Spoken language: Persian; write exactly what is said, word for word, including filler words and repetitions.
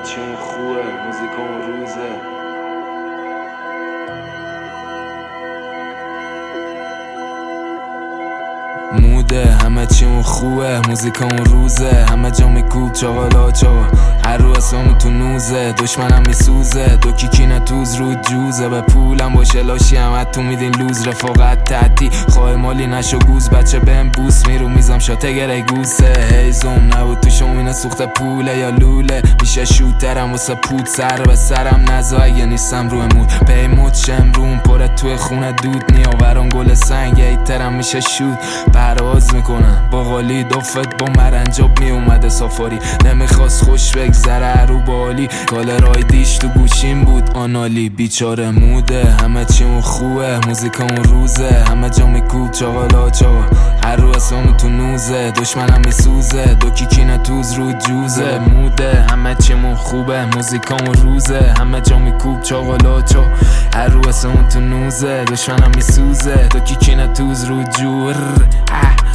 چی اون خوبه موزیک اون روزه. موده همه چی اون خوبه موزیک اون روزه. همه جا میکوب چاقالا چاقا هر رو اسممون تو نوزه. دشمنم میسوزه دو کیکی نتوز رو جوزه. به پولم باشه لاشی هم تو میدین لوز. رفاقت تحتی خواه مالی نشو گوز. بچه بهم بوس میرو میزم شاته گره گوسه. هیزم نبود تو شومینه سوخته پوله یا لوله. میشه شوترم واسه پود سر به سرم نزا اگه نیستم روی مود. پیمود شمرون پره توی خونه دود. نیاوران گل سنگ ایترم میشه شود. پرواز میکنم با غالی دفت با مرنجاب میومده سافاری. نمیخواست خوش بگذره رو بالی. کال رایدیش تو گوشیم بود آنالی. بیچاره موده همه چی اون خوبه موزیک اون روزه. همه جا میکوب چاقالا چاقا هر رو اسممون تو نوزه. دشمنم میسوزه دو کیکی نتوز رو جوزه. موده همه چی اون خوبه موزیک اون روزه. همه جا میکوب چاقالا چاقا هر رو اسممون تو نوزه. دشمنم میسوزه دو کیکی نتوز رو جور.